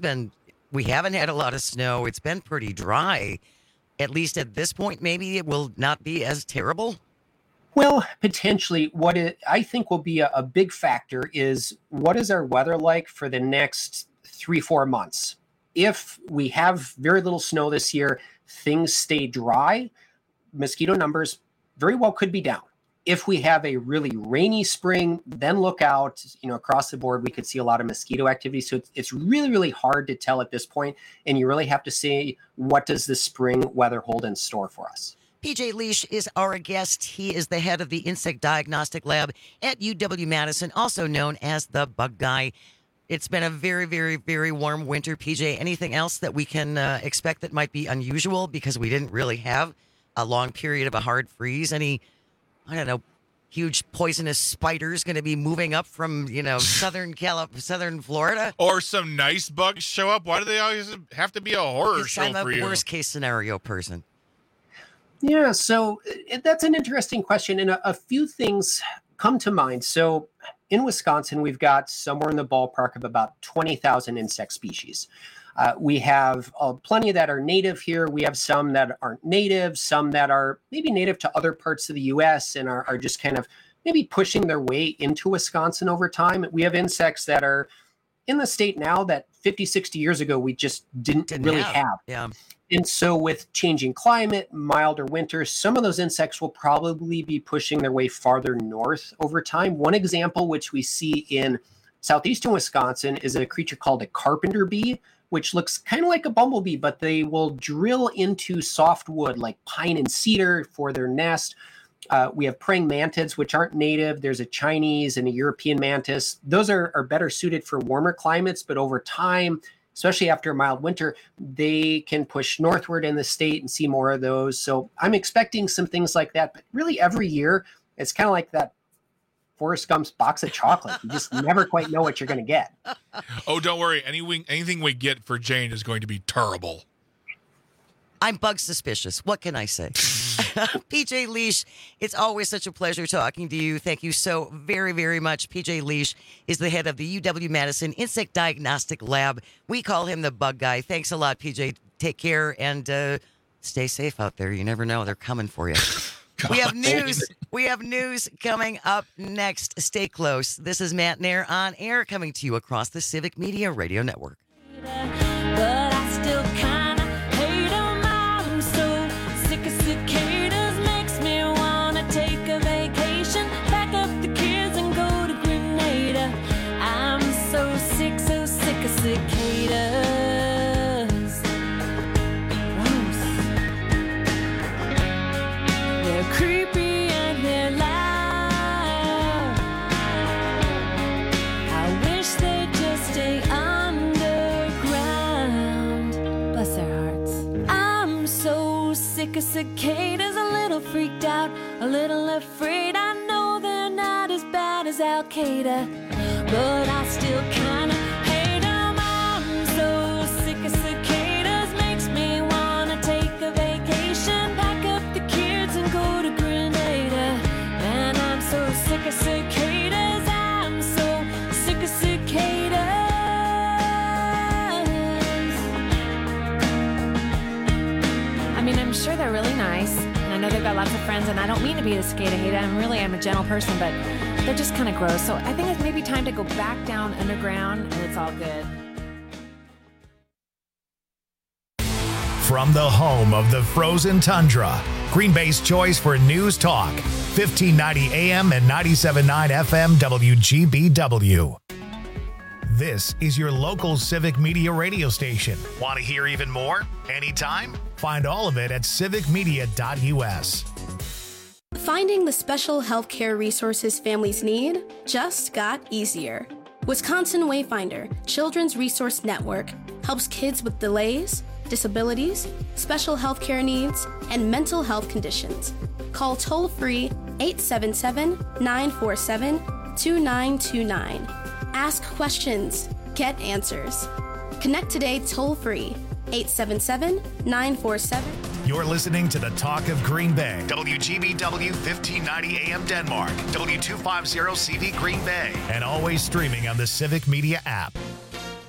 we haven't had a lot of snow. It's been pretty dry. At least at this point, maybe it will not be as terrible. Well, potentially. I think will be a big factor is what is our weather like for the next 3-4 months? If we have very little snow this year, things stay dry, mosquito numbers very well could be down. If we have a really rainy spring, then look out, across the board, we could see a lot of mosquito activity. So it's really, really hard to tell at this point. And you really have to see, what does the spring weather hold in store for us? PJ Leish is our guest. He is the head of the Insect Diagnostic Lab at UW-Madison, also known as the Bug Guy. It's been a very, very, very warm winter. PJ, anything else that we can expect that might be unusual because we didn't really have a long period of a hard freeze? Any, I don't know, huge poisonous spiders going to be moving up from, southern Florida? Or some nice bugs show up? Why do they always have to be a horror show for you? I'm a worst case scenario person. Yeah, so that's an interesting question. And a few things come to mind. So in Wisconsin, we've got somewhere in the ballpark of about 20,000 insect species. We have plenty that are native here. We have some that aren't native, some that are maybe native to other parts of the U.S. and are just kind of maybe pushing their way into Wisconsin over time. We have insects that are in the state now that 50, 60 years ago we just didn't really have. Yeah. And so with changing climate, milder winters, some of those insects will probably be pushing their way farther north over time. One example, which we see in southeastern Wisconsin, is a creature called a carpenter bee, which looks kind of like a bumblebee, but they will drill into soft wood like pine and cedar for their nest. We have praying mantids, which aren't native. There's a Chinese and a European mantis. Those are better suited for warmer climates, but over time, especially after a mild winter, they can push northward in the state and see more of those. So I'm expecting some things like that. But really every year, it's kind of like that Forrest Gump's box of chocolate. You just never quite know what you're going to get. Oh, don't worry. Anything we get for Jane is going to be terrible. I'm bug suspicious. What can I say? PJ Leish, it's always such a pleasure talking to you. Thank you so very, very much. PJ Leish is the head of the UW-Madison Insect Diagnostic Lab. We call him the Bug Guy. Thanks a lot, PJ. Take care and stay safe out there. You never know. They're coming for you. We have news. We have news coming up next. Stay close. This is Matt Nair on air, coming to you across the Civic Media Radio Network. But I still kind of hate 'em. I'm so sick of cicadas. Makes me want to take a vacation. Pack up the kids and go to Grenada. I'm so sick of cicadas. Gross. They're creepy and they're loud. I wish they'd just stay underground. Bless their hearts. I'm so sick of cicadas, a little freaked out, a little afraid. I know they're not as bad as Al Qaeda, but I still kind of hate 'em. I'm so sick of cicadas, makes me want to take a vacation, pack up the kids and go to Grenada. And I'm so sick of cicadas, I'm so sick of cicadas. I mean, I'm sure they're really nice, and I know they've got lots of friends, and I don't mean to be a cicada hater. I'm a gentle person, but they're just kind of gross. So I think it's maybe time to go back down underground, and it's all good. From the home of the frozen tundra, Green Bay's choice for news talk, 1590 AM and 97.9 FM WGBW. This is your local Civic Media radio station. Want to hear even more? Anytime? Find all of it at civicmedia.us. Finding the special healthcare resources families need just got easier. Wisconsin Wayfinder Children's Resource Network helps kids with delays, disabilities, special health care needs, and mental health conditions. Call toll-free 877-947-2929. Ask questions. Get answers. Connect today toll-free 877-947. You're listening to the Talk of Green Bay. WGBW 1590 AM Denmark. W250 CV Green Bay. And always streaming on the Civic Media app.